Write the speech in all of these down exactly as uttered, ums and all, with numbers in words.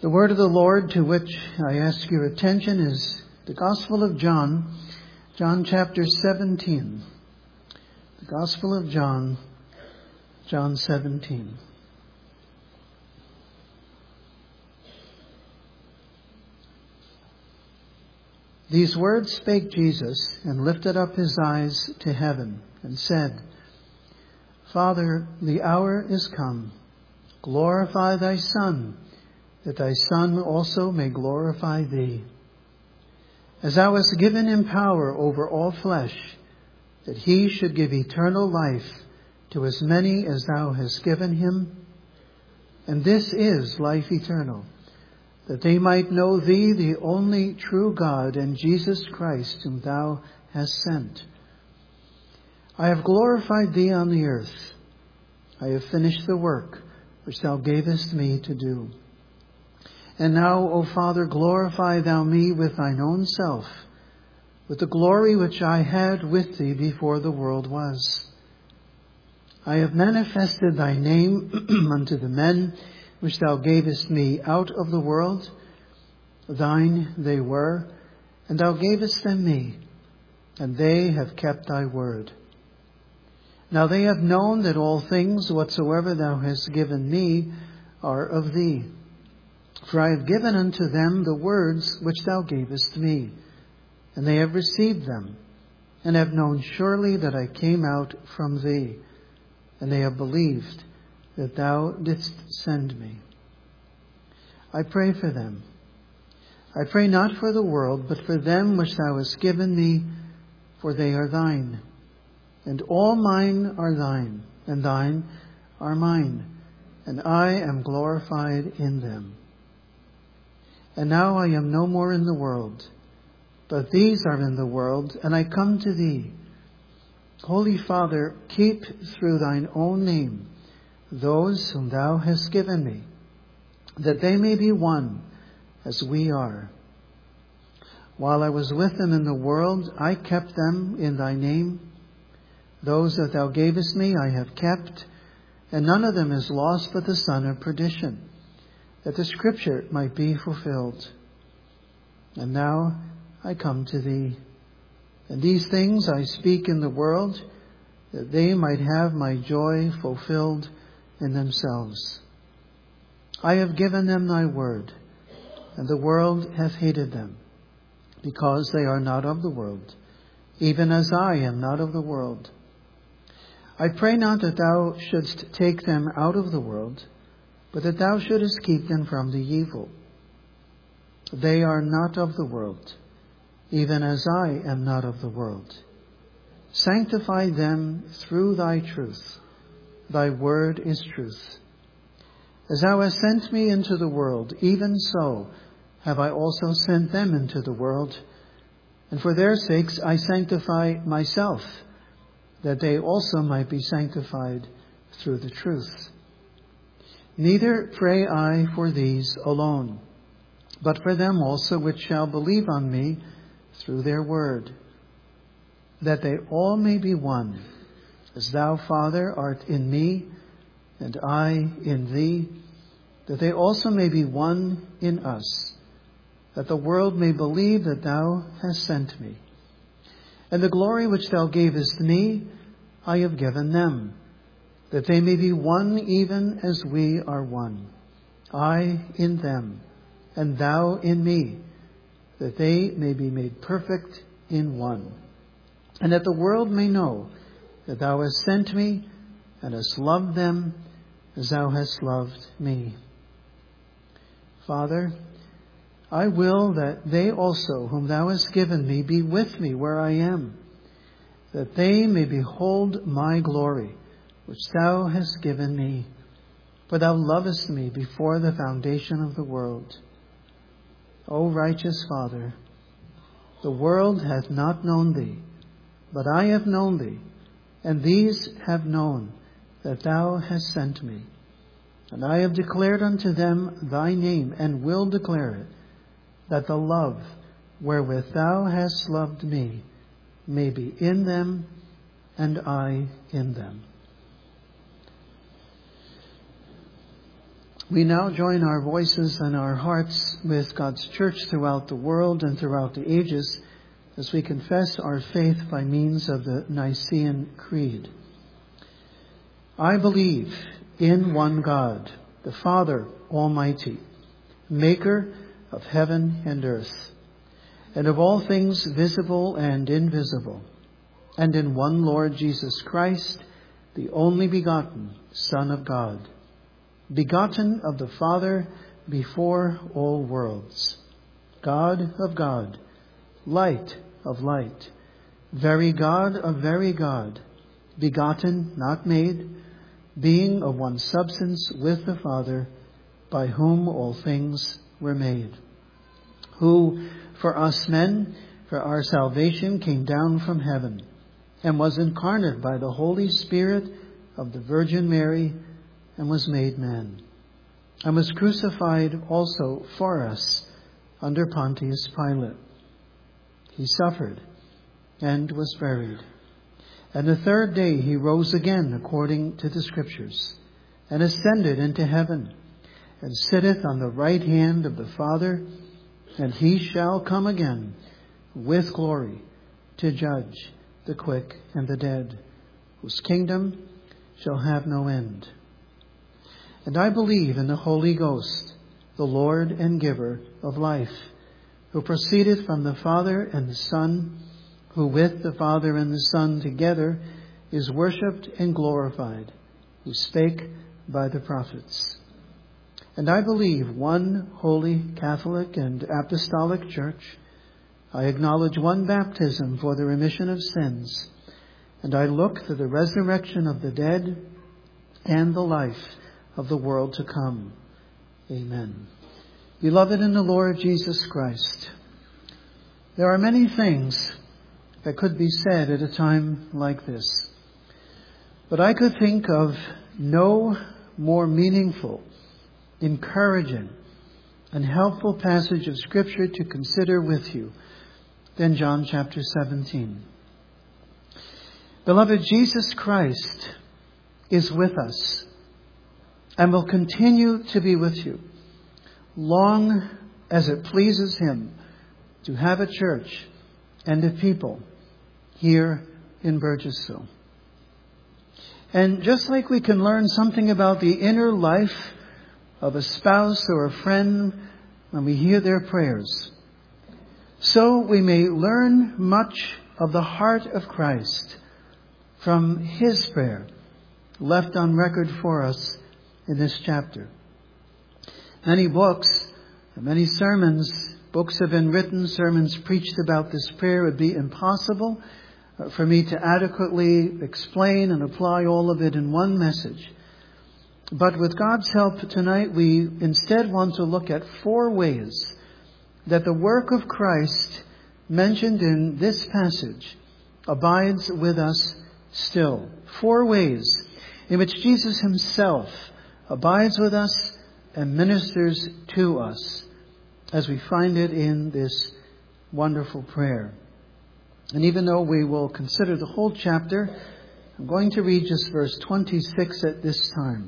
The word of the Lord to which I ask your attention is the Gospel of John, John chapter seventeen. The Gospel of John, John seventeen. These words spake Jesus, and lifted up his eyes to heaven, and said, Father, the hour is come. Glorify thy Son, that thy Son also may glorify thee. As thou hast given him power over all flesh, that he should give eternal life to as many as thou hast given him. And this is life eternal, that they might know thee, the only true God, and Jesus Christ, whom thou hast sent. I have glorified thee on the earth. I have finished the work which thou gavest me to do. And now, O Father, glorify thou me with thine own self, with the glory which I had with thee before the world was. I have manifested thy name unto the men which thou gavest me out of the world. Thine they were, and thou gavest them me, and they have kept thy word. Now they have known that all things whatsoever thou hast given me are of thee. For I have given unto them the words which thou gavest me, and they have received them, and have known surely that I came out from thee, and they have believed that thou didst send me. I pray for them. I pray not for the world, but for them which thou hast given me, for they are thine. And all mine are thine, and thine are mine, and I am glorified in them. And now I am no more in the world, but these are in the world, and I come to thee. Holy Father, keep through thine own name those whom thou hast given me, that they may be one as we are. While I was with them in the world, I kept them in thy name. Those that thou gavest me I have kept, and none of them is lost but the son of perdition, that the scripture might be fulfilled. And now I come to thee. And these things I speak in the world, that they might have my joy fulfilled in themselves. I have given them thy word, and the world hath hated them, because they are not of the world, even as I am not of the world. I pray not that thou shouldst take them out of the world, but that thou shouldest keep them from the evil. They are not of the world, even as I am not of the world. Sanctify them through thy truth. Thy word is truth. As thou hast sent me into the world, even so have I also sent them into the world. And for their sakes I sanctify myself, that they also might be sanctified through the truth. Neither pray I for these alone, but for them also which shall believe on me through their word, that they all may be one, as thou, Father, art in me, and I in thee, that they also may be one in us, that the world may believe that thou hast sent me. And the glory which thou gavest me, I have given them, that they may be one even as we are one. I in them, and thou in me, that they may be made perfect in one. And that the world may know that thou hast sent me, and hast loved them as thou hast loved me. Father, I will that they also, whom thou hast given me, be with me where I am, that they may behold my glory, which thou hast given me. For thou lovest me before the foundation of the world. O righteous Father, the world hath not known thee, but I have known thee, and these have known that thou hast sent me. And I have declared unto them thy name, and will declare it, that the love wherewith thou hast loved me may be in them, and I in them. We now join our voices and our hearts with God's church throughout the world and throughout the ages as we confess our faith by means of the Nicene Creed. I believe in one God, the Father Almighty, maker of heaven and earth, and of all things visible and invisible, and in one Lord Jesus Christ, the only begotten Son of God, begotten of the Father before all worlds, God of God, light of light, very God of very God, begotten, not made, being of one substance with the Father, by whom all things were made, who for us men, for our salvation, came down from heaven, and was incarnate by the Holy Spirit of the Virgin Mary, and was made man, and was crucified also for us under Pontius Pilate. He suffered and was buried. And the third day he rose again according to the Scriptures, and ascended into heaven, and sitteth on the right hand of the Father, and he shall come again with glory to judge the quick and the dead, whose kingdom shall have no end. And I believe in the Holy Ghost, the Lord and giver of life, who proceedeth from the Father and the Son, who with the Father and the Son together is worshipped and glorified, who spake by the prophets. And I believe one holy, Catholic, and apostolic church. I acknowledge one baptism for the remission of sins, and I look to the resurrection of the dead and the life of the world to come. Amen. Beloved in the Lord Jesus Christ, there are many things that could be said at a time like this, but I could think of no more meaningful, encouraging, and helpful passage of Scripture to consider with you than John chapter seventeen. Beloved, Jesus Christ is with us and will continue to be with you long as it pleases Him to have a church and a people here in Burgessville. And just like we can learn something about the inner life of a spouse or a friend when we hear their prayers, so we may learn much of the heart of Christ from His prayer left on record for us in this chapter. Many books, many sermons, books have been written, sermons preached about this prayer. It would be impossible for me to adequately explain and apply all of it in one message. But with God's help tonight, we instead want to look at four ways that the work of Christ mentioned in this passage abides with us still. Four ways in which Jesus Himself abides with us and ministers to us as we find it in this wonderful prayer. And even though we will consider the whole chapter, I'm going to read just verse twenty-six at this time.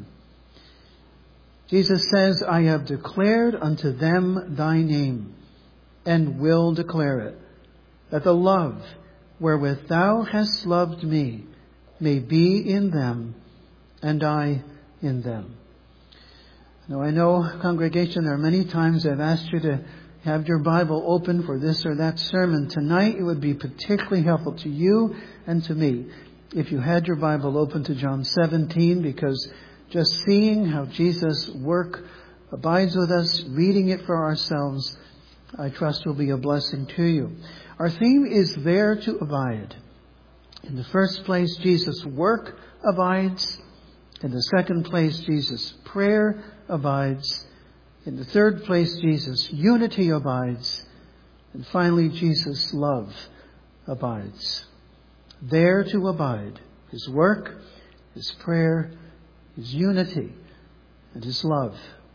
Jesus says, I have declared unto them thy name, and will declare it, that the love wherewith thou hast loved me may be in them, and I in them. Now, I know, congregation, there are many times I've asked you to have your Bible open for this or that sermon. Tonight, it would be particularly helpful to you and to me if you had your Bible open to John seventeen, because just seeing how Jesus' work abides with us, reading it for ourselves, I trust will be a blessing to you. Our theme is there to abide. In the first place, Jesus' work abides. In the second place, Jesus' prayer abides. In the third place, Jesus' unity abides. And finally, Jesus' love abides. There to abide. His work, His prayer, His unity, and His love.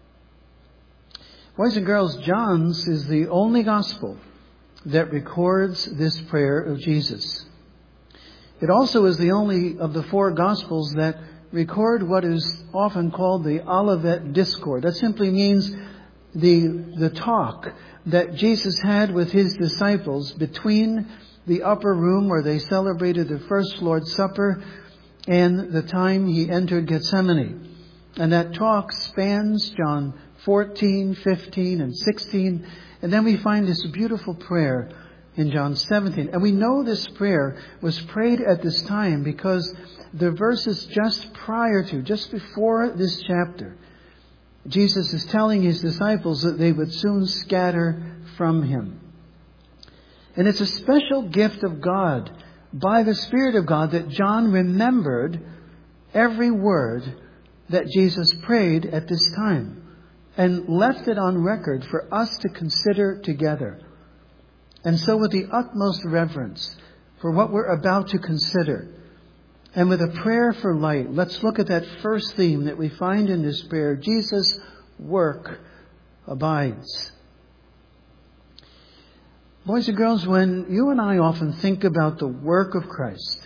Boys and girls, John's is the only gospel that records this prayer of Jesus. It also is the only of the four gospels that record what is often called the Olivet Discourse. That simply means the, the talk that Jesus had with his disciples between the upper room where they celebrated the first Lord's Supper and the time he entered Gethsemane. And that talk spans John fourteen, fifteen, and sixteen. And then we find this beautiful prayer in John seventeen. And we know this prayer was prayed at this time because the verses just prior to, just before this chapter, Jesus is telling his disciples that they would soon scatter from him. And it's a special gift of God, by the Spirit of God, that John remembered every word that Jesus prayed at this time and left it on record for us to consider together. And so with the utmost reverence for what we're about to consider, and with a prayer for light, let's look at that first theme that we find in this prayer. Jesus' work abides. Boys and girls, when you and I often think about the work of Christ,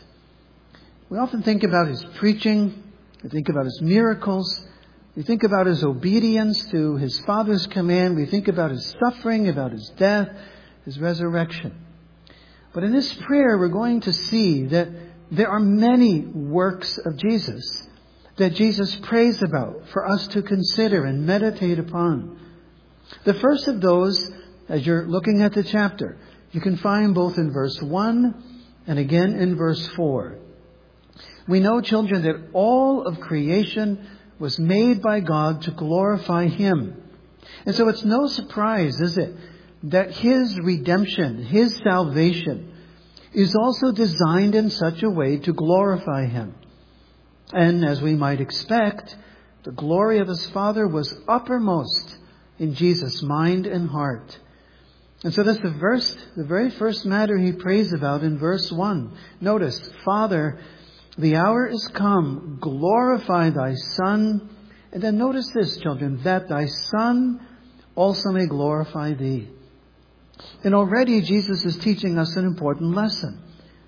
we often think about his preaching, we think about his miracles, we think about his obedience to his Father's command, we think about his suffering, about his death, his resurrection. But in this prayer, we're going to see that there are many works of Jesus that Jesus prays about for us to consider and meditate upon. The first of those, as you're looking at the chapter, you can find both in verse one and again in verse four. We know, children, that all of creation was made by God to glorify him. And so it's no surprise, is it, that his redemption, his salvation, is also designed in such a way to glorify him. And as we might expect, the glory of his Father was uppermost in Jesus' mind and heart. And so that's the verse, the very first matter he prays about in verse one. Notice, Father, the hour is come, glorify thy Son. And then notice this, children, that thy Son also may glorify thee. And already Jesus is teaching us an important lesson.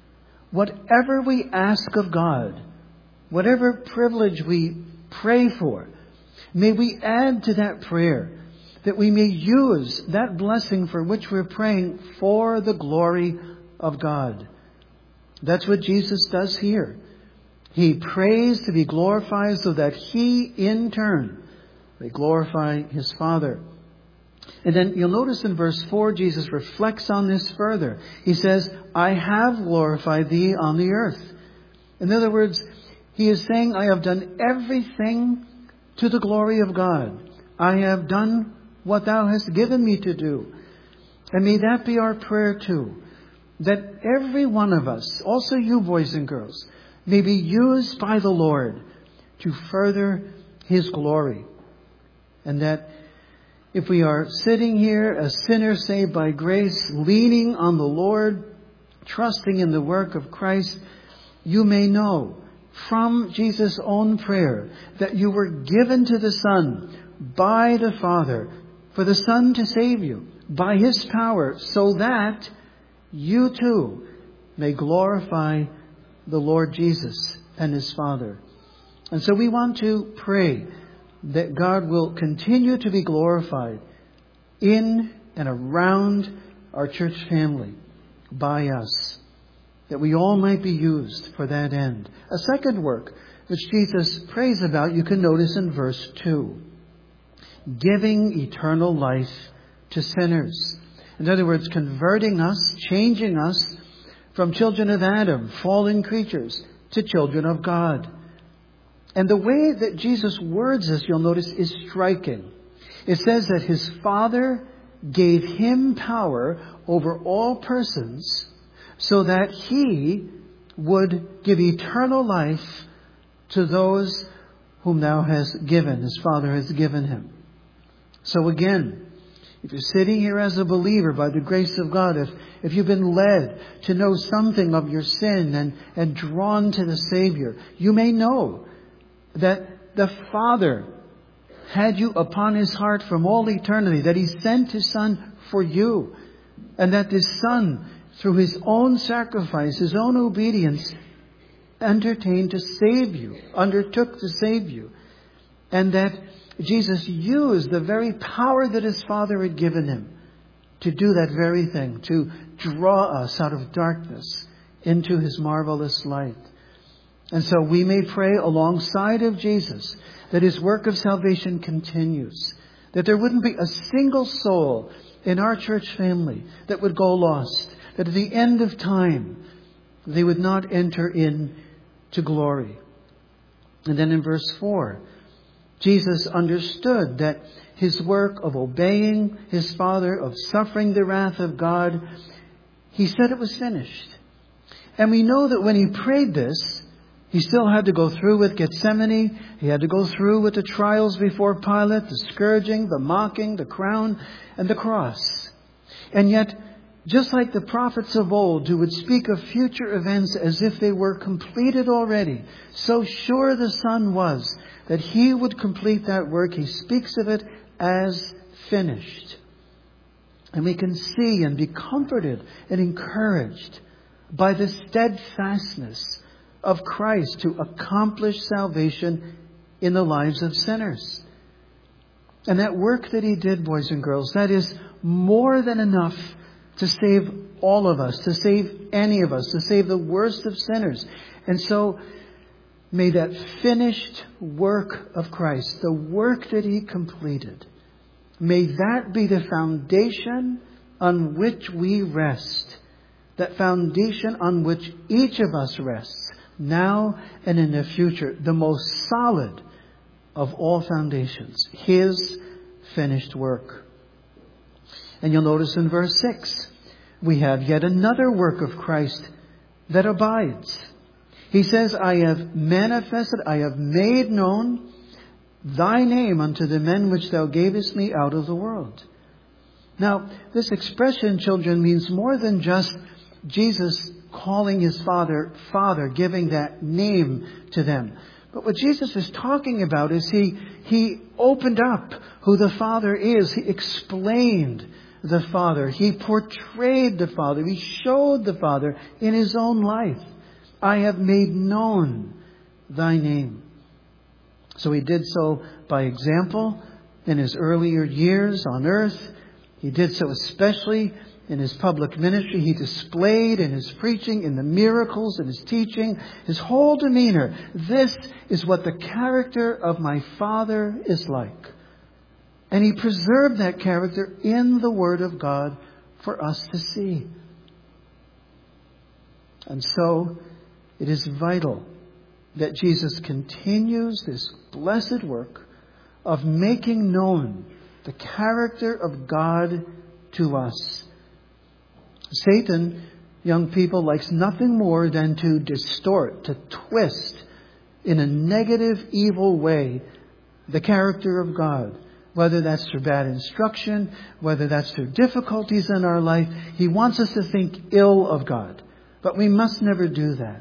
Whatever we ask of God, whatever privilege we pray for, may we add to that prayer that we may use that blessing for which we're praying for the glory of God. That's what Jesus does here. He prays to be glorified so that he, in turn, may glorify his Father. And then you'll notice in verse four, Jesus reflects on this further. He says, I have glorified thee on the earth. In other words, he is saying, I have done everything to the glory of God. I have done what thou hast given me to do. And may that be our prayer too. That every one of us, also you boys and girls, may be used by the Lord to further his glory. And that if we are sitting here as sinners saved by grace, leaning on the Lord, trusting in the work of Christ, you may know from Jesus' own prayer that you were given to the Son by the Father, for the Son to save you by his power, so that you too may glorify the Lord Jesus and his Father. And so we want to pray that God will continue to be glorified in and around our church family by us, that we all might be used for that end. A second work which Jesus prays about, you can notice in verse two. Giving eternal life to sinners. In other words, converting us, changing us from children of Adam, fallen creatures, to children of God. And the way that Jesus words this, you'll notice, is striking. It says that his Father gave him power over all persons so that he would give eternal life to those whom thou hast given, his Father has given him. So again, if you're sitting here as a believer by the grace of God, if, if you've been led to know something of your sin and, and drawn to the Savior, you may know that the Father had you upon his heart from all eternity, that he sent his Son for you, and that this Son, through his own sacrifice, his own obedience, entertained to save you, undertook to save you. And that Jesus used the very power that his Father had given him to do that very thing, to draw us out of darkness into his marvelous light. And so we may pray alongside of Jesus that his work of salvation continues, that there wouldn't be a single soul in our church family that would go lost, that at the end of time they would not enter into glory. And then in verse four, Jesus understood that his work of obeying his Father, of suffering the wrath of God, he said it was finished. And we know that when he prayed this, he still had to go through with Gethsemane. He had to go through with the trials before Pilate, the scourging, the mocking, the crown, and the cross. And yet, just like the prophets of old who would speak of future events as if they were completed already, so sure the Son was that he would complete that work. He speaks of it as finished. And we can see and be comforted and encouraged by the steadfastness of Christ to accomplish salvation in the lives of sinners. And that work that he did, boys and girls, that is more than enough to save all of us, to save any of us, to save the worst of sinners. And so may that finished work of Christ, the work that he completed, may that be the foundation on which we rest, that foundation on which each of us rests, now and in the future, the most solid of all foundations, his finished work. And you'll notice in verse six, we have yet another work of Christ that abides. He says, I have manifested, I have made known thy name unto the men which thou gavest me out of the world. Now, this expression, children, means more than just Jesus calling his Father, Father, giving that name to them. But what Jesus is talking about is he, he opened up who the Father is. He explained the Father. He portrayed the Father. He showed the Father in his own life. I have made known thy name. So he did so by example in his earlier years on earth. He did so especially in his public ministry. He displayed in his preaching, in the miracles, in his teaching, his whole demeanor. This is what the character of my Father is like. And he preserved that character in the Word of God for us to see. And so it is vital that Jesus continues this blessed work of making known the character of God to us. Satan, young people, likes nothing more than to distort, to twist in a negative, evil way the character of God. Whether that's through bad instruction, whether that's through difficulties in our life, he wants us to think ill of God. But we must never do that.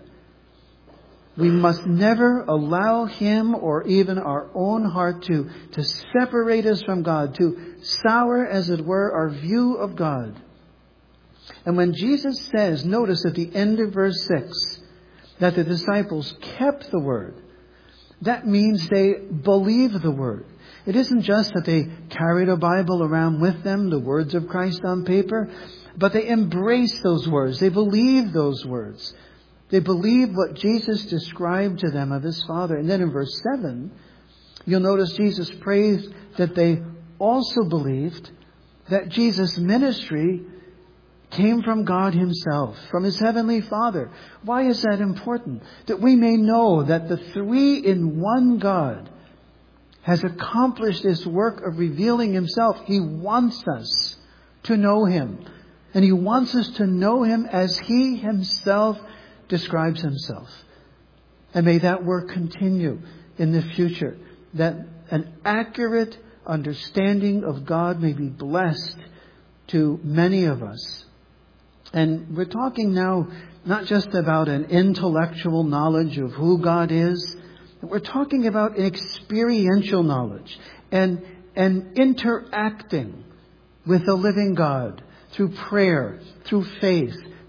We must never allow him or even our own heart to, to separate us from God, to sour, as it were, our view of God. And when Jesus says, notice at the end of verse six, that the disciples kept the word, that means they believed the word. It isn't just that they carried a Bible around with them, the words of Christ on paper, but they embraced those words. They believed those words. They believed what Jesus described to them of his Father. And then in verse seven, you'll notice Jesus prays that they also believed that Jesus' ministry came from God himself, from his heavenly Father. Why is that important? That we may know that the three in one God has accomplished this work of revealing himself. He wants us to know him. And he wants us to know him as he himself describes himself. And may that work continue in the future, that an accurate understanding of God may be blessed to many of us. And we're talking now not just about an intellectual knowledge of who God is. We're talking about an experiential knowledge and, and interacting with the living God through prayer, through faith,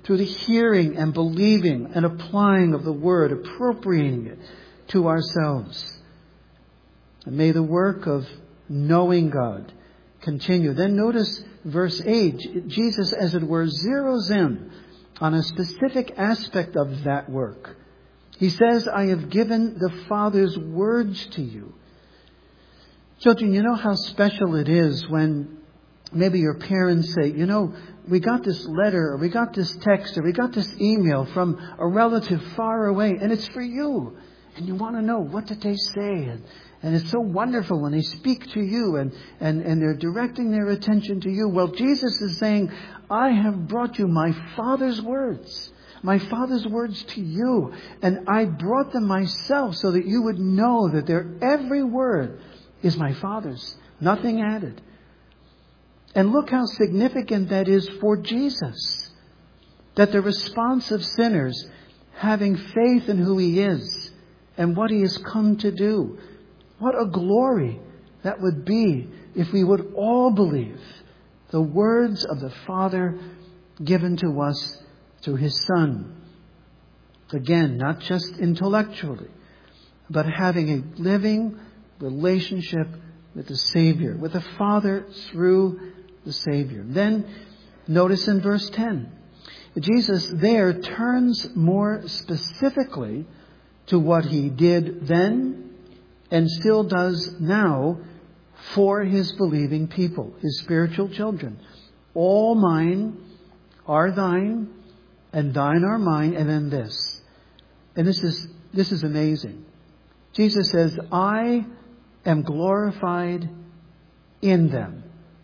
through the hearing and believing and applying of the Word, appropriating it to ourselves. And may the work of knowing God continue. Then notice verse eight. Jesus, as it were, zeroes in on a specific aspect of that work. He says, I have given the Father's words to you. Children, you know how special it is when maybe your parents say, you know, we got this letter, or we got this text, or we got this email from a relative far away, and it's for you. And you want to know, what did they say? And, and it's so wonderful when they speak to you and, and, and they're directing their attention to you. Well, Jesus is saying, I have brought you my Father's words. My Father's words to you. And I brought them myself so that you would know that their every word is my Father's. Nothing added. And look how significant that is for Jesus. That the response of sinners, having faith in who He is and what He has come to do, what a glory that would be if we would all believe the words of the Father given to us through His Son. Again, not just intellectually, but having a living relationship with the Savior, with the Father through the Savior. Then, notice in verse ten, Jesus there turns more specifically to what He did then and still does now for His believing people, His spiritual children. All mine are thine, and thine are mine, and then this. And this is this is amazing. Jesus says, I am glorified in them.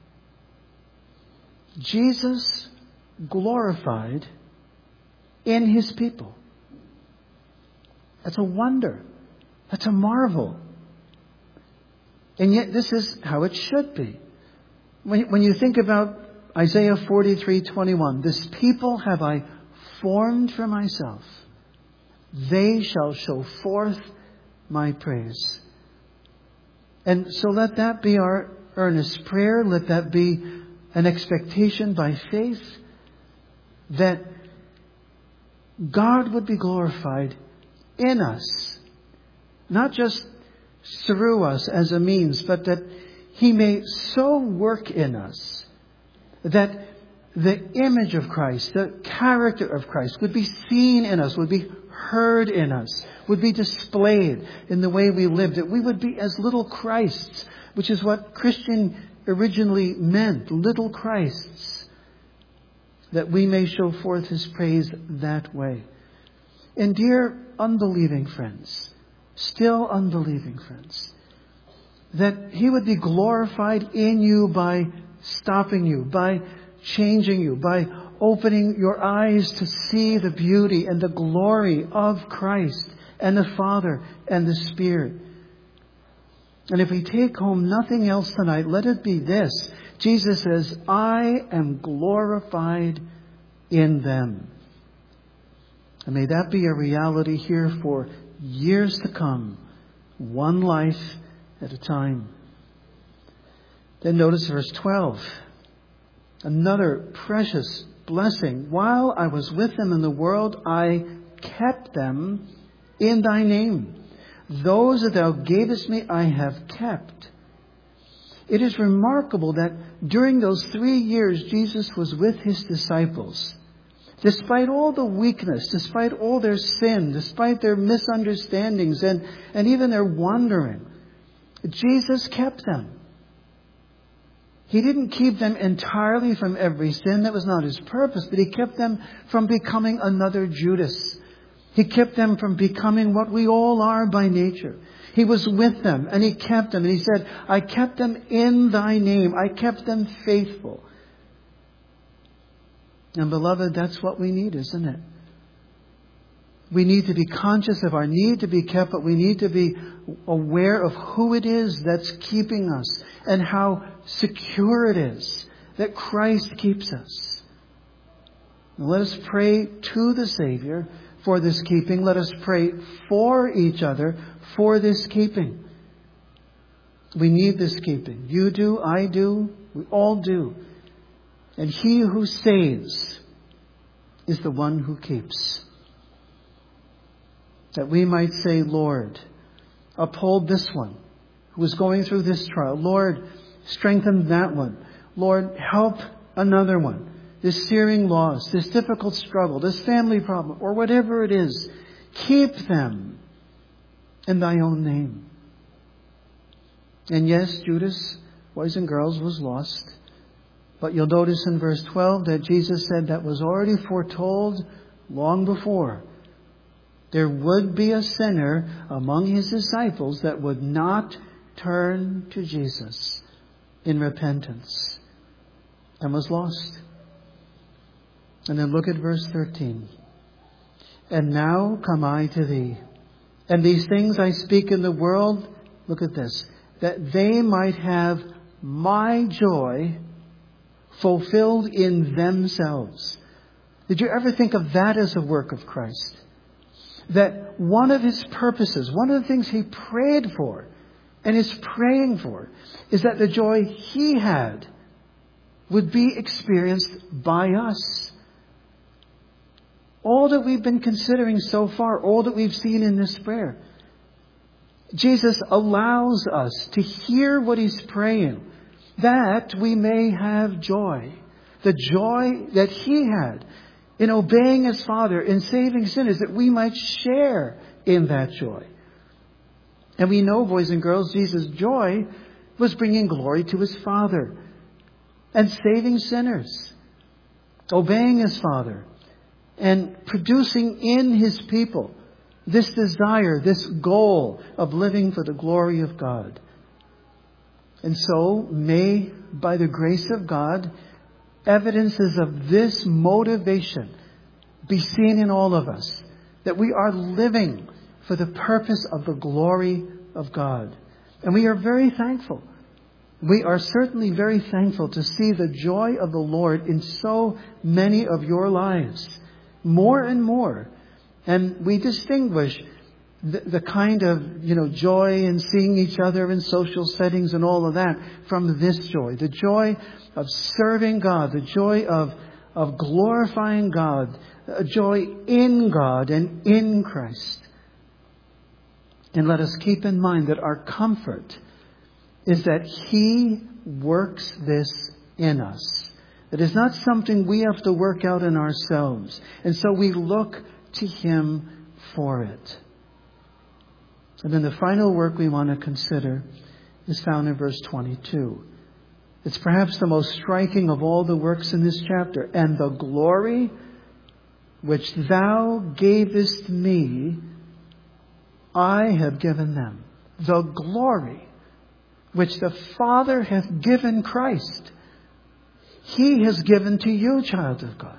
Jesus glorified in His people. That's a wonder. That's a marvel. And yet this is how it should be. When, when you think about Isaiah forty-three twenty-one, this people have I formed for myself. They shall show forth my praise. And so let that be our earnest prayer. Let that be an expectation by faith that God would be glorified in us. Not just through us as a means, but that He may so work in us that the image of Christ, the character of Christ would be seen in us, would be heard in us, would be displayed in the way we live, that we would be as little Christs, which is what Christian originally meant, little Christs, that we may show forth His praise that way. And dear unbelieving friends, still unbelieving friends, that He would be glorified in you by stopping you, by changing you, by opening your eyes to see the beauty and the glory of Christ and the Father and the Spirit. And if we take home nothing else tonight, let it be this. Jesus says, I am glorified in them. And may that be a reality here for years to come, one life at a time. Then notice verse twelve. Another precious blessing. While I was with them in the world, I kept them in thy name. Those that thou gavest me, I have kept. It is remarkable that during those three years Jesus was with His disciples, despite all the weakness, despite all their sin, despite their misunderstandings and, and even their wandering, Jesus kept them. He didn't keep them entirely from every sin. That was not His purpose. But He kept them from becoming another Judas. He kept them from becoming what we all are by nature. He was with them and He kept them. And He said, I kept them in thy name. I kept them faithful. And beloved, that's what we need, isn't it? We need to be conscious of our need to be kept, but we need to be aware of who it is that's keeping us and how secure it is that Christ keeps us. Now let us pray to the Savior for this keeping. Let us pray for each other for this keeping. We need this keeping. You do, I do, we all do. And He who saves is the one who keeps. That we might say, Lord, uphold this one who is going through this trial. Lord, strengthen that one. Lord, help another one. This searing loss, this difficult struggle, this family problem, or whatever it is, keep them in thy own name. And yes, Judas, boys and girls, was lost. But you'll notice in verse twelve that Jesus said that was already foretold long before. There would be a sinner among his disciples that would not turn to Jesus in repentance and was lost. And then look at verse thirteen. And now come I to thee, and these things I speak in the world, look at this, that they might have my joy fulfilled in themselves. Did you ever think of that as a work of Christ? That one of his purposes, one of the things he prayed for and is praying for, is that the joy he had would be experienced by us. All that we've been considering so far, all that we've seen in this prayer, Jesus allows us to hear what he's praying, that we may have joy. The joy that he had in obeying his Father, in saving sinners, that we might share in that joy. And we know, boys and girls, Jesus' joy was bringing glory to his Father and saving sinners, obeying his Father, and producing in his people this desire, this goal of living for the glory of God. And so, may, by the grace of God, evidences of this motivation be seen in all of us, that we are living for the purpose of the glory of God. And we are very thankful. We are certainly very thankful to see the joy of the Lord in so many of your lives, more and more. And we distinguish the, the kind of, you know, joy in seeing each other in social settings and all of that from this joy. The joy of serving God, the joy of, of glorifying God, a joy in God and in Christ. And let us keep in mind that our comfort is that he works this in us. It is not something we have to work out in ourselves. And so we look to him for it. And then the final work we want to consider is found in verse twenty-two. It's perhaps the most striking of all the works in this chapter. And the glory which thou gavest me, I have given them. The glory which the Father hath given Christ, he has given to you, child of God.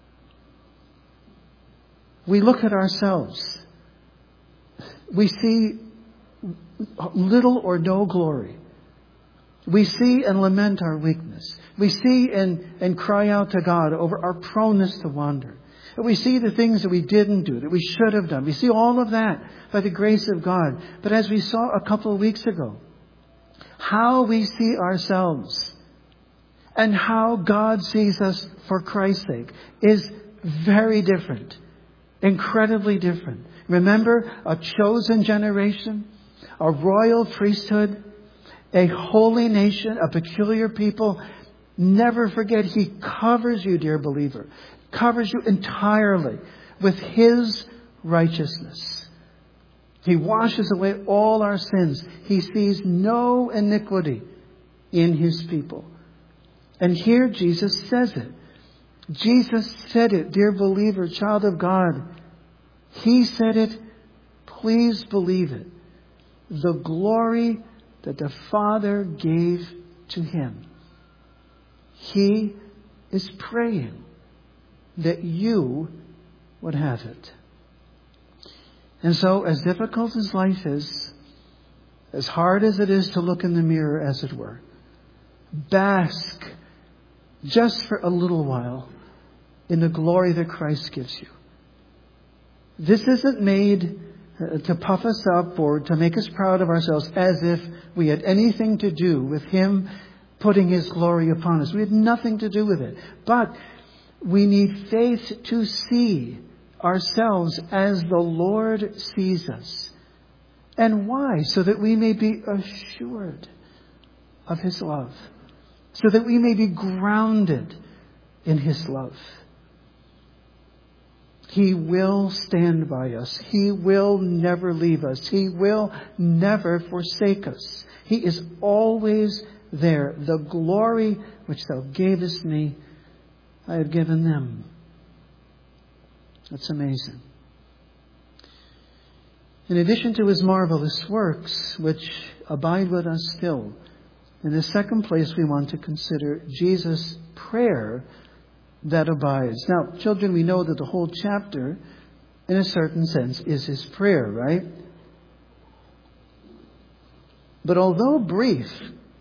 We look at ourselves. We see little or no glory. We see and lament our weakness. We see and, and cry out to God over our proneness to wander. We see the things that we didn't do, that we should have done. We see all of that by the grace of God. But as we saw a couple of weeks ago, how we see ourselves and how God sees us for Christ's sake is very different. Incredibly different. Remember, a chosen generation, a royal priesthood, a holy nation, a peculiar people. Never forget, he covers you, dear believer, covers you entirely with his righteousness. He washes away all our sins. He sees no iniquity in his people. And here Jesus says it. Jesus said it, dear believer, child of God. He said it. Please believe it. The glory that the Father gave to him. He is praying that you would have it. And so, as difficult as life is, as hard as it is to look in the mirror, as it were, bask just for a little while in the glory that Christ gives you. This isn't made to puff us up or to make us proud of ourselves as if we had anything to do with him putting his glory upon us. We had nothing to do with it. But We need faith to see ourselves as the Lord sees us. And why? So that we may be assured of His love. So that we may be grounded in His love. He will stand by us. He will never leave us. He will never forsake us. He is always there. The glory which Thou gavest me, I have given them. That's amazing. In addition to His marvelous works, which abide with us still, in the second place we want to consider Jesus' prayer that abides. Now, children, we know that the whole chapter, in a certain sense, is His prayer, right? But although brief,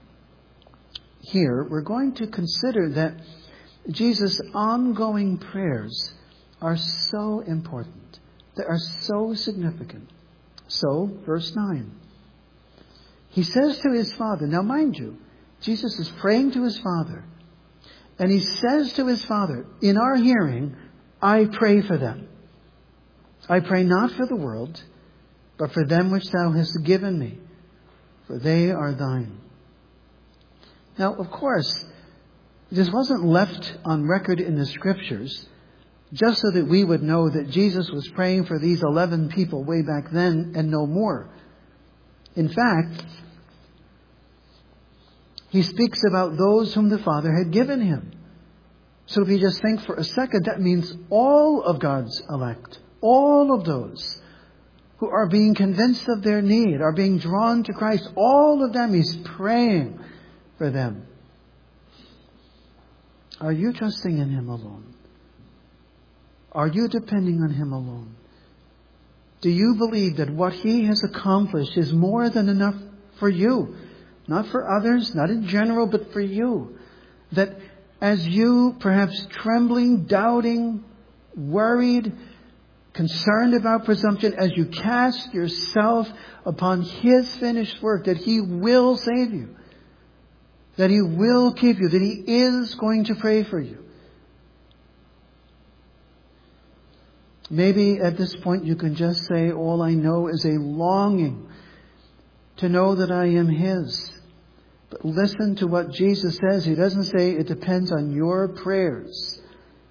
here we're going to consider that Jesus' ongoing prayers are so important. They are so significant. So, verse nine. He says to His Father, now mind you, Jesus is praying to His Father. And He says to His Father, in our hearing, I pray for them. I pray not for the world, but for them which Thou hast given me, for they are Thine. Now, of course, this wasn't left on record in the Scriptures just so that we would know that Jesus was praying for these eleven people way back then and no more. In fact, He speaks about those whom the Father had given Him. So if you just think for a second, that means all of God's elect, all of those who are being convinced of their need, are being drawn to Christ, all of them, He's praying for them. Are you trusting in Him alone? Are you depending on Him alone? Do you believe that what He has accomplished is more than enough for you? Not for others, not in general, but for you. That as you, perhaps trembling, doubting, worried, concerned about presumption, as you cast yourself upon His finished work, that He will save you. That He will keep you. That He is going to pray for you. Maybe at this point you can just say, all I know is a longing to know that I am His. But listen to what Jesus says. He doesn't say it depends on your prayers.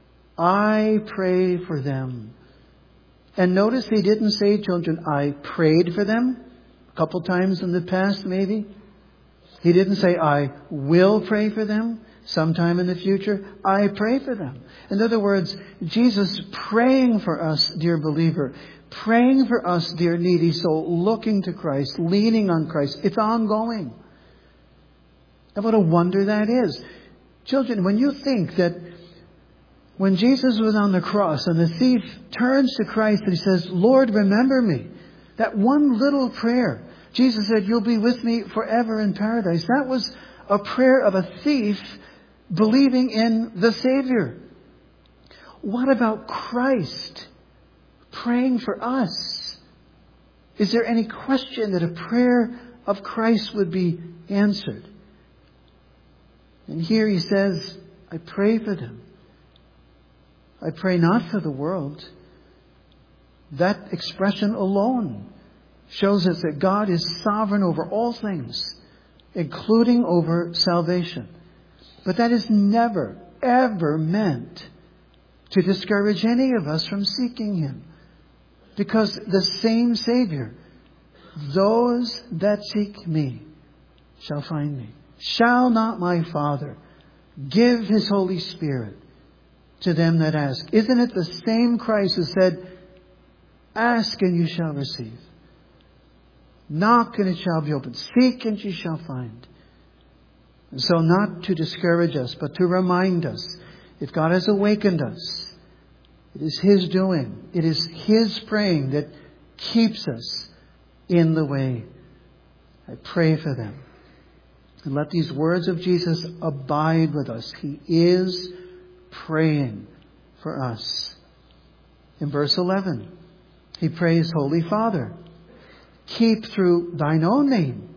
I pray for them. And notice He didn't say, children, I prayed for them. A couple times in the past, maybe. He didn't say, I will pray for them. Sometime in the future, I pray for them. In other words, Jesus praying for us, dear believer, praying for us, dear needy soul, looking to Christ, leaning on Christ. It's ongoing. And what a wonder that is. Children, when you think that when Jesus was on the cross and the thief turns to Christ and he says, Lord, remember me. That one little prayer. Jesus said, you'll be with me forever in paradise. That was a prayer of a thief believing in the Savior. What about Christ praying for us? Is there any question that a prayer of Christ would be answered? And here He says, I pray for them. I pray not for the world. That expression alone shows us that God is sovereign over all things, including over salvation. But that is never, ever meant to discourage any of us from seeking Him. Because the same Savior, those that seek me shall find me. Shall not my Father give His Holy Spirit to them that ask? Isn't it the same Christ who said, ask and you shall receive. Knock and it shall be opened. Seek and you shall find. And so not to discourage us, but to remind us, if God has awakened us, it is His doing. It is His praying that keeps us in the way. I pray for them. And let these words of Jesus abide with us. He is praying for us. In verse eleven, He prays, Holy Father, keep through Thine own name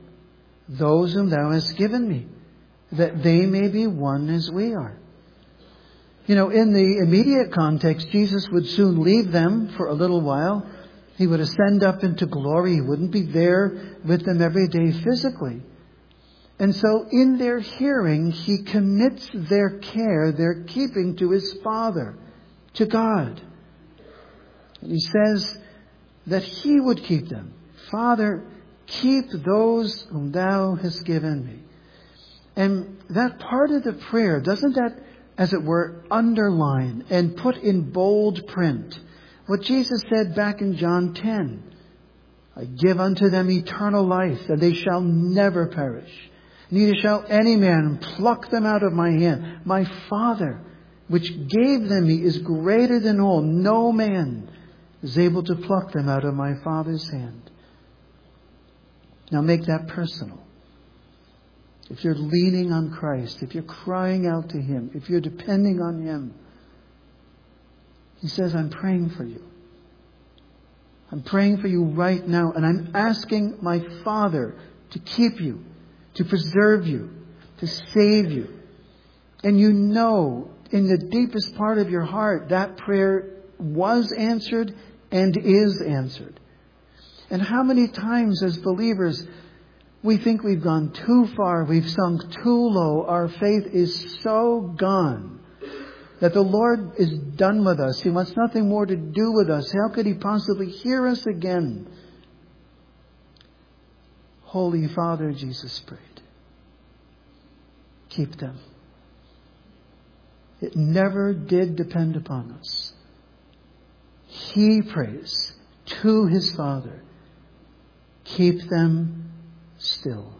those whom Thou hast given me, that they may be one as we are. You know, in the immediate context, Jesus would soon leave them for a little while. He would ascend up into glory. He wouldn't be there with them every day physically. And so in their hearing, He commits their care, their keeping to His Father, to God. And He says that He would keep them. Father, keep those whom Thou hast given me. And that part of the prayer, doesn't that, as it were, underline and put in bold print what Jesus said back in John ten? I give unto them eternal life, and they shall never perish. Neither shall any man pluck them out of my hand. My Father, which gave them me, is greater than all. No man is able to pluck them out of my Father's hand. Now make that personal. If you're leaning on Christ, if you're crying out to Him, if you're depending on Him, He says, I'm praying for you. I'm praying for you right now, and I'm asking my Father to keep you, to preserve you, to save you. And you know, in the deepest part of your heart, that prayer was answered and is answered. And how many times as believers, we think we've gone too far, we've sunk too low, our faith is so gone that the Lord is done with us. He wants nothing more to do with us. How could He possibly hear us again? Holy Father, Jesus prayed, keep them. It never did depend upon us. He prays to His Father, keep them still.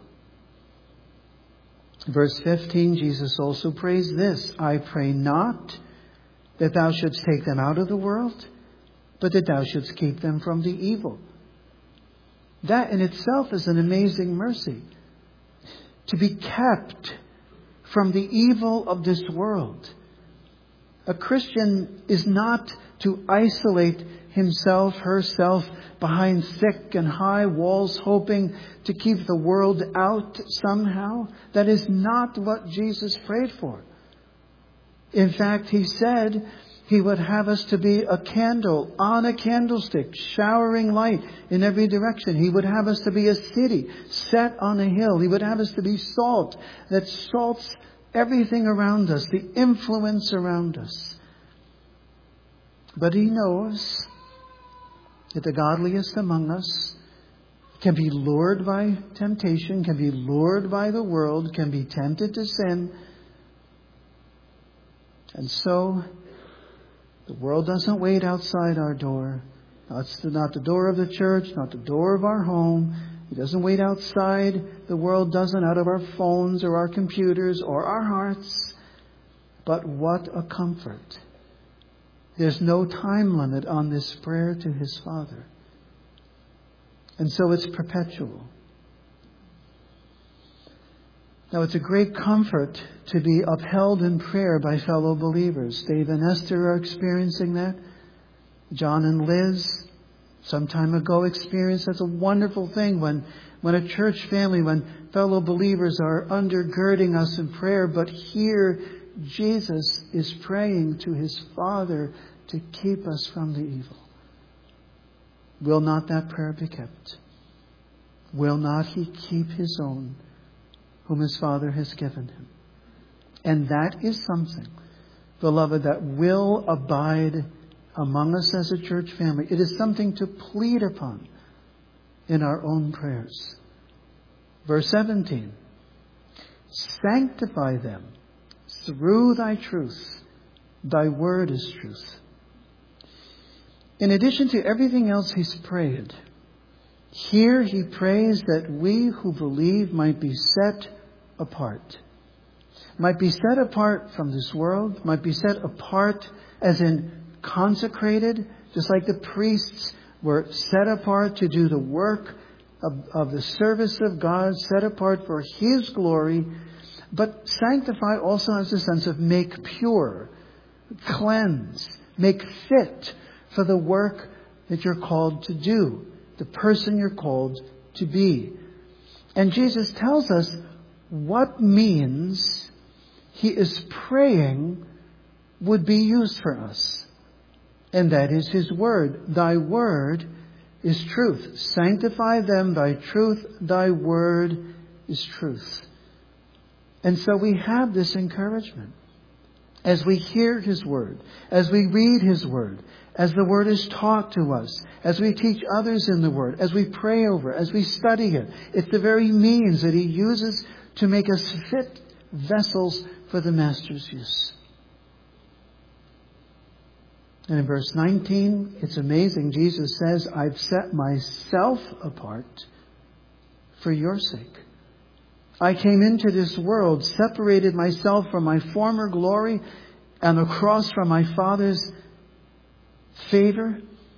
Verse fifteen, Jesus also prays this, I pray not that Thou shouldst take them out of the world, but that Thou shouldst keep them from the evil. That in itself is an amazing mercy. To be kept from the evil of this world. A Christian is not to isolate himself, herself, behind thick and high walls, hoping to keep the world out somehow. That is not what Jesus prayed for. In fact, He said He would have us to be a candle on a candlestick, showering light in every direction. He would have us to be a city set on a hill. He would have us to be salt that salts everything around us, the influence around us. But He knows that the godliest among us can be lured by temptation, can be lured by the world, can be tempted to sin. And so, the world doesn't wait outside our door. It's not the door of the church, not the door of our home. It doesn't wait outside. The world doesn't out of our phones or our computers or our hearts. But what a comfort. There's no time limit on this prayer to His Father. And so it's perpetual. Now it's a great comfort to be upheld in prayer by fellow believers. Dave and Esther are experiencing that. John and Liz, some time ago, experienced. That's a wonderful thing when, when a church family, when fellow believers are undergirding us in prayer. But here, Jesus is praying to His Father to keep us from the evil. Will not that prayer be kept? Will not He keep His own, whom His Father has given Him? And that is something, beloved, that will abide among us as a church family. It is something to plead upon in our own prayers. Verse seventeen, sanctify them through Thy truth. Thy word is truth. In addition to everything else He's prayed, here He prays that we who believe might be set apart. Might be set apart from this world, might be set apart as in consecrated, just like the priests were set apart to do the work of, of the service of God, set apart for His glory. But sanctify also has a sense of make pure, cleanse, make fit for the work that you're called to do, the person you're called to be. And Jesus tells us what means He is praying would be used for us. And that is His Word. Thy Word is truth. Sanctify them by truth. Thy Word is truth. And so we have this encouragement. As we hear His Word, as we read His Word, as the Word is taught to us, as we teach others in the Word, as we pray over it, as we study it, it's the very means that He uses to make us fit vessels for the Master's use. And in verse nineteen, it's amazing. Jesus says, I've set myself apart for your sake. I came into this world, separated myself from my former glory and the cross from my Father's favor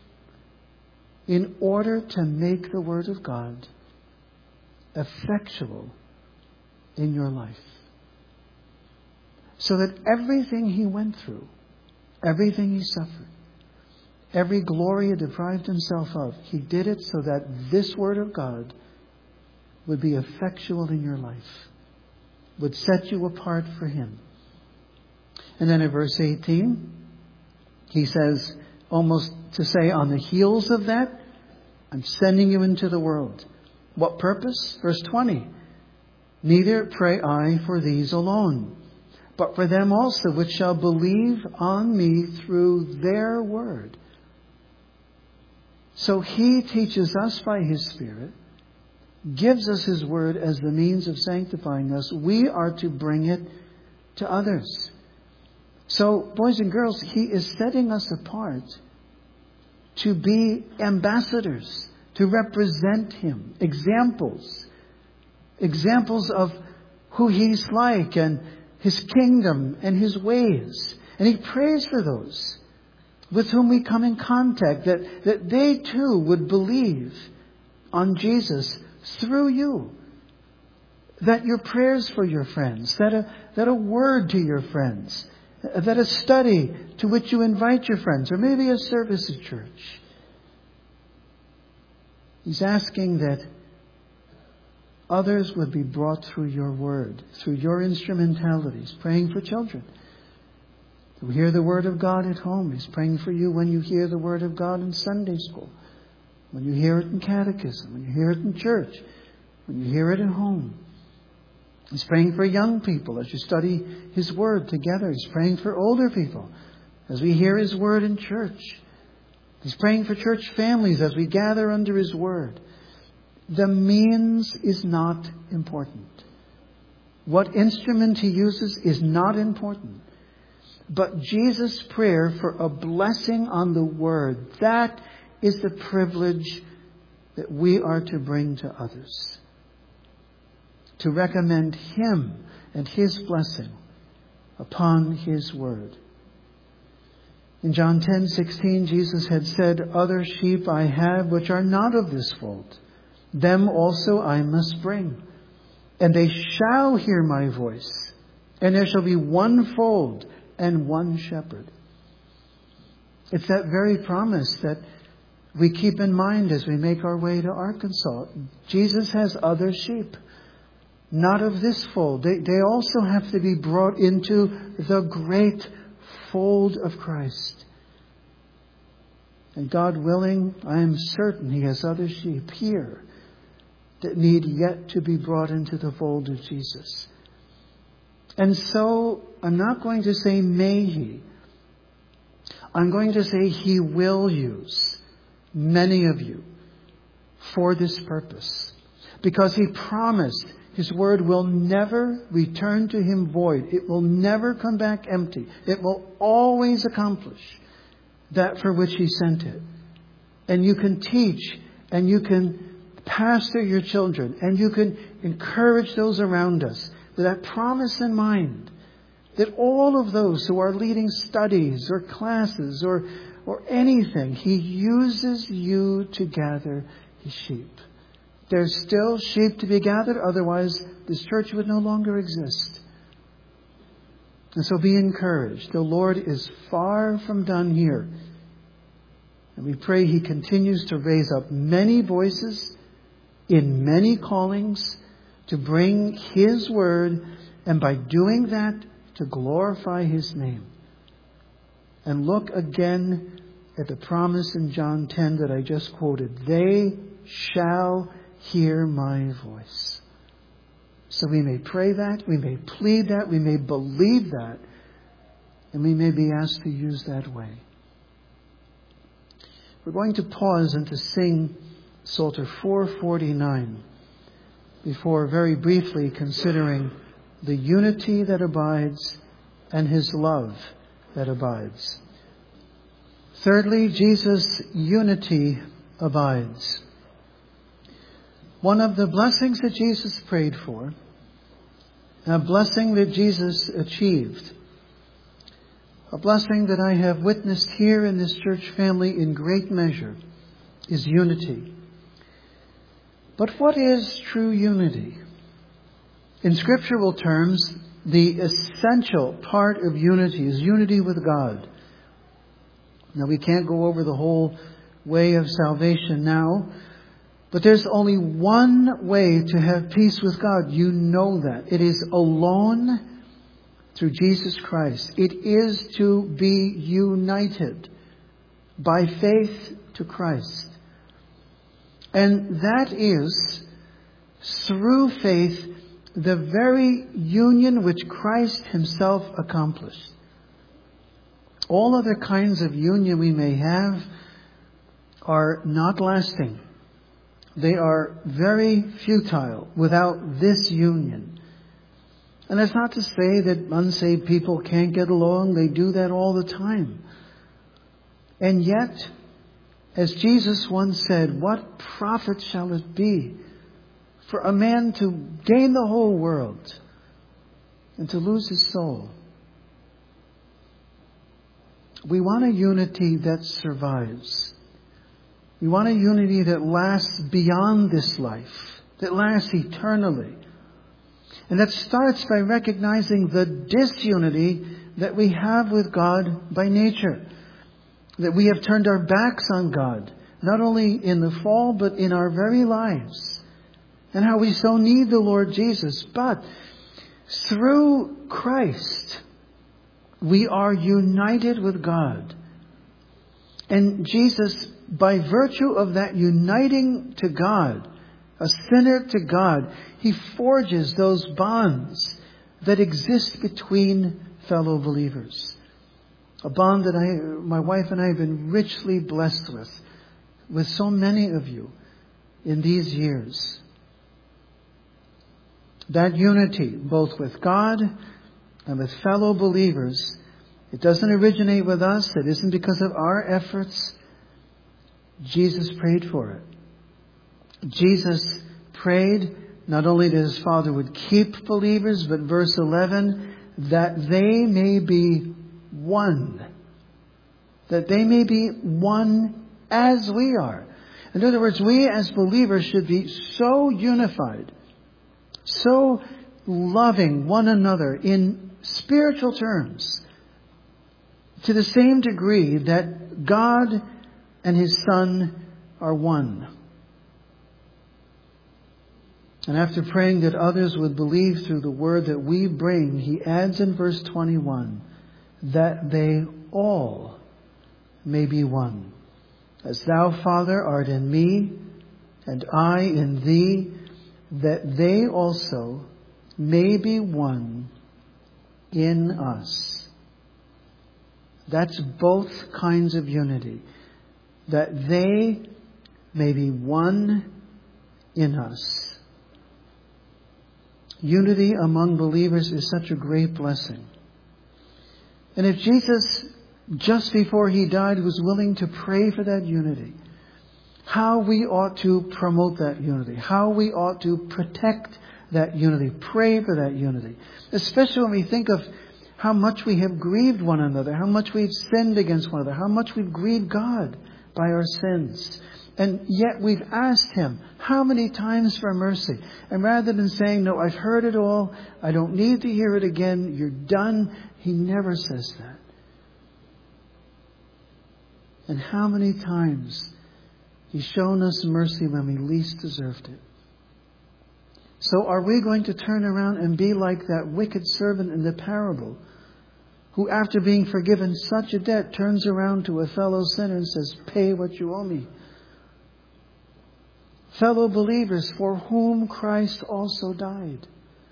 in order to make the Word of God effectual in your life. So that everything He went through, everything He suffered, every glory He deprived Himself of, He did it so that this Word of God would be effectual in your life, would set you apart for Him. And then in verse eighteen, He says, almost to say, on the heels of that, I'm sending you into the world. What purpose? Verse twenty, neither pray I for these alone, but for them also which shall believe on me through their word. So He teaches us by His Spirit, gives us His Word as the means of sanctifying us. We are to bring it to others. So, boys and girls, He is setting us apart to be ambassadors, to represent Him, examples, examples of who He's like and His kingdom and His ways. And He prays for those with whom we come in contact, that, that they too would believe on Jesus through you. That your prayers for your friends, that a, that a word to your friends, that a study to which you invite your friends, or maybe a service at church. He's asking that others would be brought through your word, through your instrumentalities, praying for children. You hear the Word of God at home. He's praying for you when you hear the Word of God in Sunday school, when you hear it in catechism, when you hear it in church, when you hear it at home. He's praying for young people as you study His Word together. He's praying for older people as we hear His Word in church. He's praying for church families as we gather under His Word. The means is not important. What instrument He uses is not important. But Jesus' prayer for a blessing on the Word, that is the privilege that we are to bring to others. To recommend Him and His blessing upon His Word. In John ten sixteen, Jesus had said, other sheep I have which are not of this fold. Them also I must bring. And they shall hear my voice. And there shall be one fold and one shepherd. It's that very promise that we keep in mind as we make our way to Arkansas. Jesus has other sheep, not of this fold. They, they also have to be brought into the great fold of Christ. And God willing, I am certain He has other sheep here that need yet to be brought into the fold of Jesus. And so, I'm not going to say may He. I'm going to say He will use many of you for this purpose. Because He promised His Word will never return to Him void. It will never come back empty. It will always accomplish that for which He sent it. And you can teach, and you can pastor your children, and you can encourage those around us with that promise in mind, that all of those who are leading studies or classes or, or anything, He uses you to gather His sheep. There's still sheep to be gathered, otherwise this church would no longer exist. And so be encouraged. The Lord is far from done here. And we pray He continues to raise up many voices in many callings to bring His Word, and by doing that, to glorify His name And look again at the promise in John ten that I just quoted. They shall hear my voice. So we may pray that, we may plead that, we may believe that, and we may be asked to use that way. We're going to pause and to sing Psalter four forty-nine before very briefly considering the unity that abides and His love that abides. Thirdly, Jesus' unity abides. One of the blessings that Jesus prayed for, a blessing that Jesus achieved, a blessing that I have witnessed here in this church family in great measure, is unity. But what is true unity? In scriptural terms, the essential part of unity is unity with God. Now, we can't go over the whole way of salvation now, but there's only one way to have peace with God. You know that. It is alone through Jesus Christ. It is to be united by faith to Christ. And that is, through faith, the very union which Christ Himself accomplished. All other kinds of union we may have are not lasting. They are very futile without this union. And that's not to say that unsaved people can't get along. They do that all the time. And yet, as Jesus once said, what profit shall it be for a man to gain the whole world and to lose his soul? We want a unity that survives. We want a unity that lasts beyond this life, that lasts eternally. And that starts by recognizing the disunity that we have with God by nature. That we have turned our backs on God, not only in the fall, but in our very lives. And how we so need the Lord Jesus. But through Christ, we are united with God. And Jesus, by virtue of that uniting to God, a sinner to God, He forges those bonds that exist between fellow believers. A bond that I, my wife and I have been richly blessed with, with so many of you in these years. That unity, both with God and with fellow believers, it doesn't originate with us. It isn't because of our efforts. Jesus prayed for it. Jesus prayed not only that His Father would keep believers, but verse eleven, that they may be one. That they may be one as we are. In other words, we as believers should be so unified, so loving one another in spiritual terms, to the same degree that God and His Son are one. And after praying that others would believe through the word that we bring, He adds in verse twenty-one, that they all may be one. As Thou, Father, art in me, and I in Thee, that they also may be one in us. That's both kinds of unity. That they may be one in us. Unity among believers is such a great blessing. And if Jesus, just before He died, was willing to pray for that unity, how we ought to promote that unity, how we ought to protect that unity, pray for that unity. Especially when we think of how much we have grieved one another, how much we've sinned against one another, how much we've grieved God by our sins. And yet we've asked Him how many times for mercy. And rather than saying, no, I've heard it all, I don't need to hear it again, you're done, He never says that. And how many times He's shown us mercy when we least deserved it. So are we going to turn around and be like that wicked servant in the parable who after being forgiven such a debt turns around to a fellow sinner and says, pay what you owe me. Fellow believers for whom Christ also died.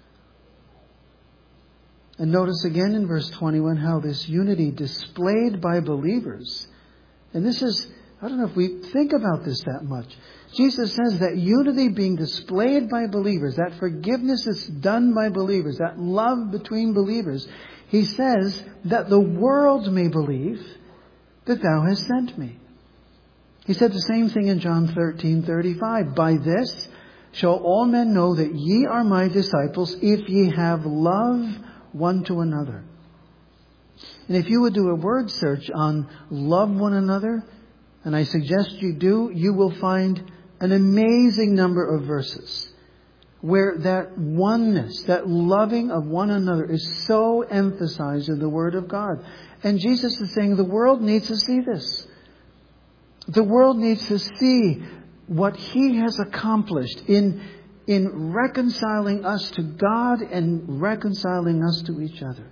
And notice again in verse twenty-one how this unity displayed by believers. And this is, I don't know if we think about this that much. Jesus says that unity being displayed by believers, that forgiveness is done by believers, that love between believers. He says that the world may believe that thou hast sent me. He said the same thing in John thirteen thirty-five. By this shall all men know that ye are my disciples, if ye have love one to another. And if you would do a word search on love one another, and I suggest you do, you will find an amazing number of verses where that oneness, that loving of one another is so emphasized in the Word of God. And Jesus is saying the world needs to see this. The world needs to see what He has accomplished in, in reconciling us to God and reconciling us to each other.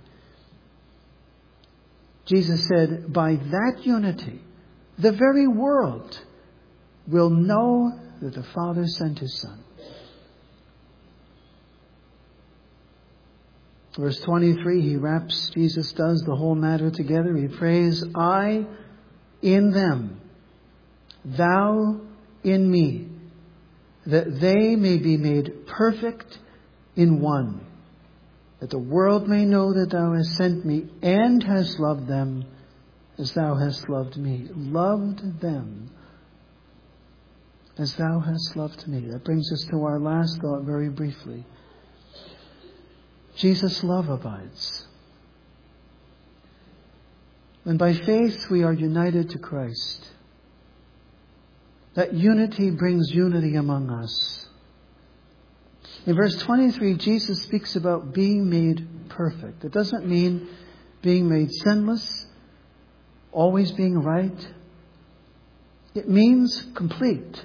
Jesus said, by that unity, the very world will know that the Father sent His Son. Verse twenty-three, he wraps, Jesus does, the whole matter together. He prays, I in them, thou in me, that they may be made perfect in one, that the world may know that thou hast sent me and hast loved them as thou hast loved me. Loved them as thou hast loved me. That brings us to our last thought very briefly. Jesus' love abides. When by faith we are united to Christ, that unity brings unity among us. In verse twenty-three, Jesus speaks about being made perfect. It doesn't mean being made sinless, always being right. It means complete.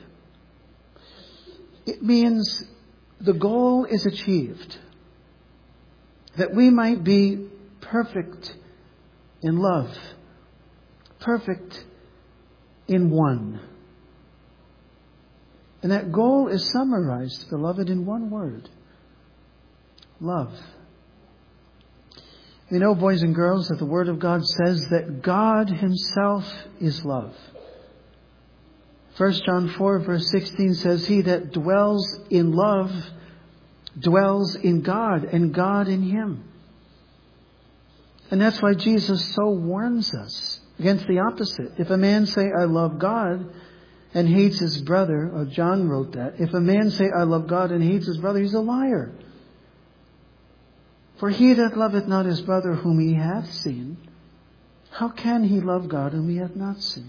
It means the goal is achieved. That we might be perfect in love. Perfect in one. And that goal is summarized, beloved, in one word. Love. You know, boys and girls, that the Word of God says that God Himself is love. First John four verse sixteen says, he that dwells in love dwells in God, and God in him. And that's why Jesus so warns us against the opposite. If a man say, I love God, and hates his brother, or John wrote that, if a man say, I love God, and hates his brother, he's a liar. For he that loveth not his brother whom he hath seen, how can he love God whom he hath not seen?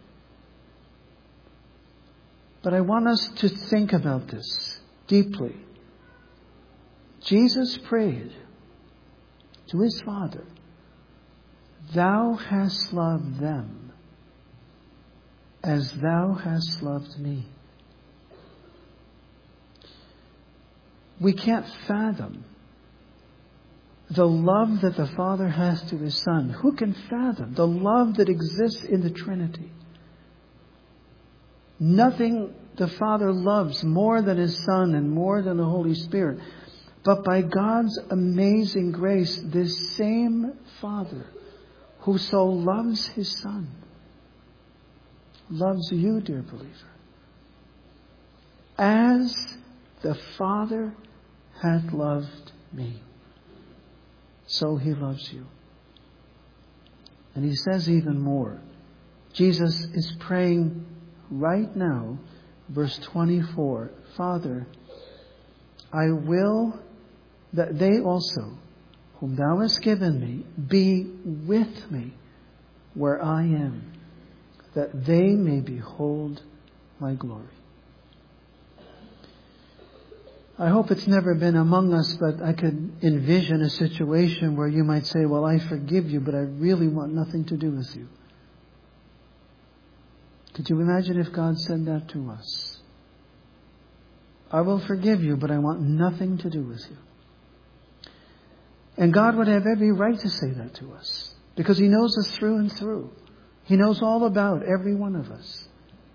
But I want us to think about this deeply. Jesus prayed to His Father, thou hast loved them as thou hast loved me. We can't fathom the love that the Father has to His Son. Who can fathom the love that exists in the Trinity? Nothing the Father loves more than His Son and more than the Holy Spirit. But by God's amazing grace, this same Father who so loves His Son loves you, dear believer. As the Father hath loved me, so He loves you. And He says even more. Jesus is praying right now, verse twenty-four, Father, I will that they also, whom thou hast given me, be with me where I am, that they may behold my glory. I hope it's never been among us, but I could envision a situation where you might say, well, I forgive you, but I really want nothing to do with you. Could you imagine if God said that to us? I will forgive you, but I want nothing to do with you. And God would have every right to say that to us, because He knows us through and through. He knows all about every one of us.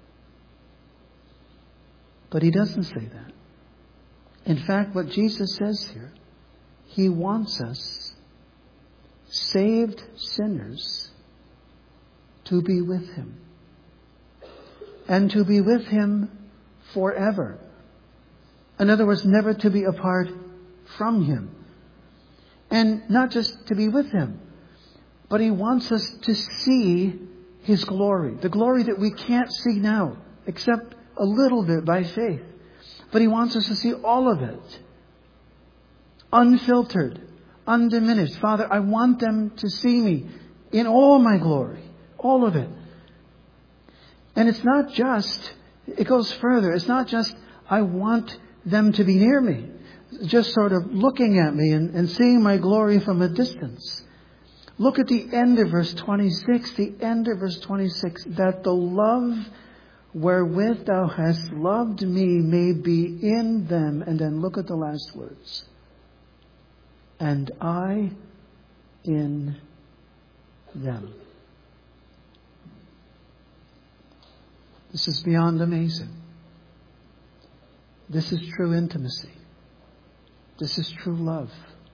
But He doesn't say that. In fact, what Jesus says here, He wants us, saved sinners, to be with Him. And to be with Him forever. In other words, never to be apart from Him. And not just to be with Him, but He wants us to see His glory. The glory that we can't see now, except a little bit by faith. But He wants us to see all of it. Unfiltered, undiminished. Father, I want them to see me in all my glory. All of it. And it's not just, it goes further. It's not just, I want them to be near me. Just sort of looking at me and, and seeing my glory from a distance. Look at the end of verse twenty-six. The end of verse twenty-six. That the love wherewith thou hast loved me may be in them. And then look at the last words. And I in them. This is beyond amazing. This is true intimacy. This is true love.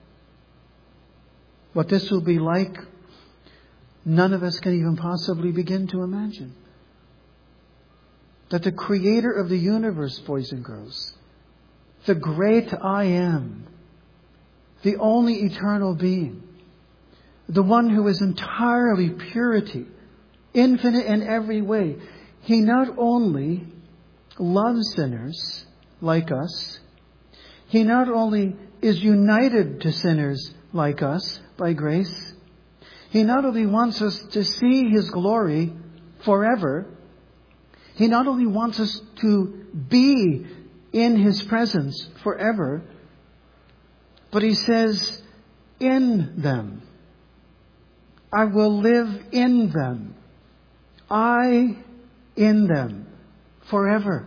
What this will be like, none of us can even possibly begin to imagine. That the Creator of the universe, boys and girls, the great I Am, the only eternal being, the one who is entirely purity, infinite in every way, He not only loves sinners like us, He not only is united to sinners like us by grace, He not only wants us to see His glory forever, He not only wants us to be in His presence forever, but He says, in them. I will live in them. I in them forever.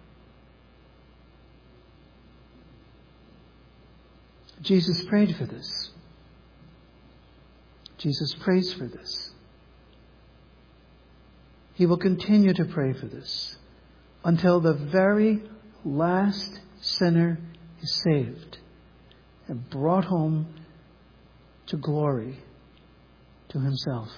Jesus prayed for this. Jesus prays for this. He will continue to pray for this until the very last sinner is saved and brought home to glory to Himself.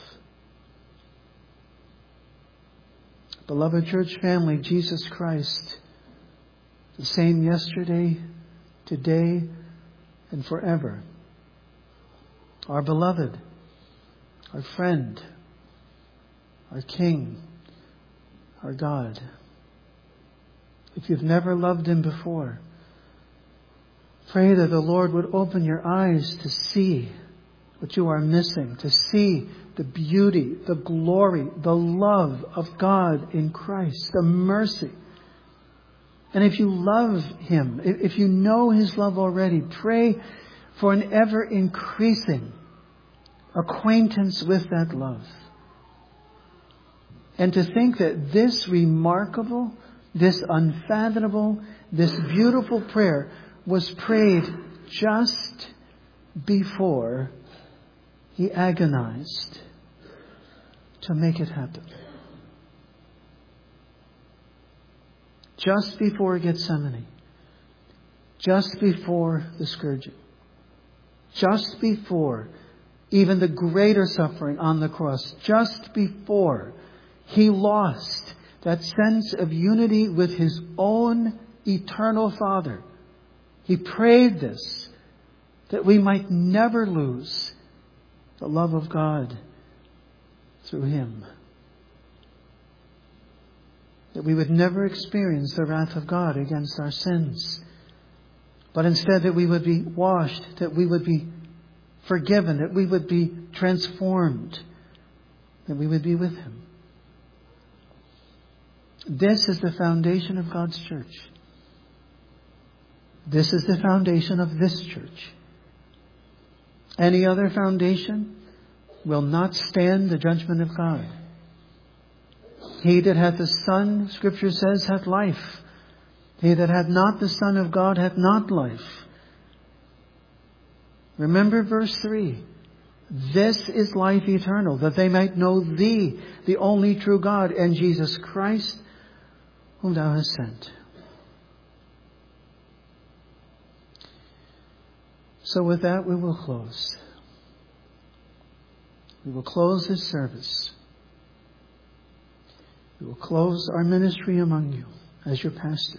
Beloved church family, Jesus Christ, the same yesterday, today, and forever. Our beloved, our friend, our King, our God. If you've never loved Him before, pray that the Lord would open your eyes to see what you are missing, to see the beauty, the glory, the love of God in Christ, the mercy. And if you love Him, if you know His love already, pray for an ever increasing acquaintance with that love. And to think that this remarkable, this unfathomable, this beautiful prayer was prayed just before He agonized to make it happen. Just before Gethsemane. Just bore the scourging. Just before even the greater suffering on the cross. Just before He lost that sense of unity with His own eternal Father. He prayed this, that we might never lose the love of God through Him. That we would never experience the wrath of God against our sins. But instead that we would be washed, that we would be forgiven, that we would be transformed, that we would be with Him. This is the foundation of God's church. This is the foundation of this church. Any other foundation will not stand the judgment of God. He that hath the Son, Scripture says, hath life. He that hath not the Son of God hath not life. Remember verse three. This is life eternal, that they might know Thee, the only true God, and Jesus Christ, whom Thou hast sent. So with that, we will close. We will close this service. We will close our ministry among you as your pastor.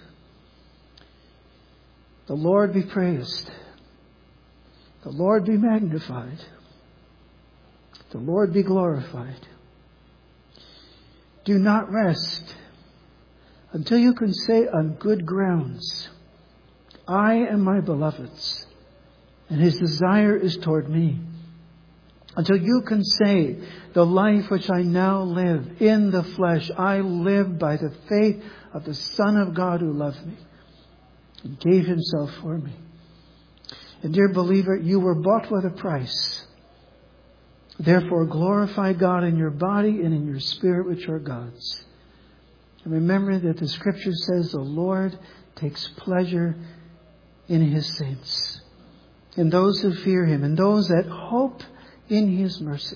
The Lord be praised. The Lord be magnified. The Lord be glorified. Do not rest until you can say on good grounds, I am my beloved's, and His desire is toward me. Until you can say, the life which I now live in the flesh, I live by the faith of the Son of God who loved me and gave Himself for me. And dear believer, you were bought with a price. Therefore, glorify God in your body and in your spirit, which are God's. And remember that the Scripture says the Lord takes pleasure in His saints, in those who fear Him, and those that hope in His mercy.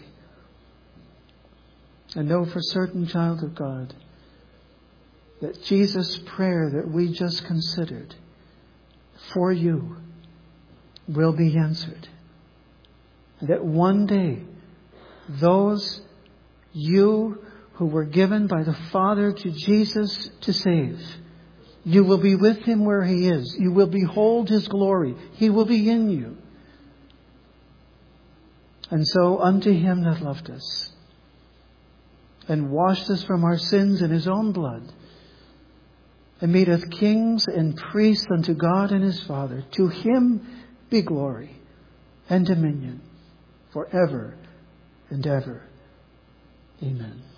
And know for certain, child of God, that Jesus' prayer that we just considered for you will be answered. And that one day, those you who were given by the Father to Jesus to save, you will be with Him where He is. You will behold His glory. He will be in you. And so unto Him that loved us and washed us from our sins in His own blood, and made us kings and priests unto God and His Father, to Him be glory and dominion forever and ever. Amen.